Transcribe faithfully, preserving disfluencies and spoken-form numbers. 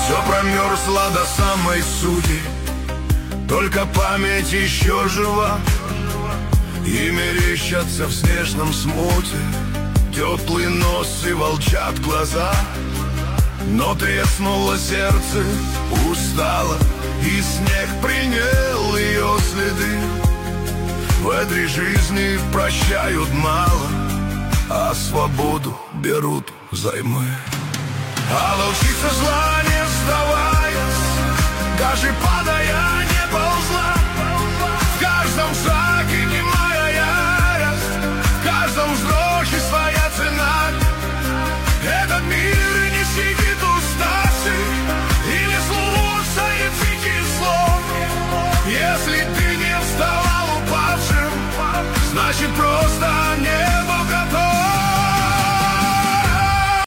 Все промерзло до самой сути, только память еще жива, и мерещатся в снежном смуте теплый нос и волчат глаза. Но треснуло сердце, устало, и снег принял ее следы. В этой жизни прощают мало, а свободу берут взаймы.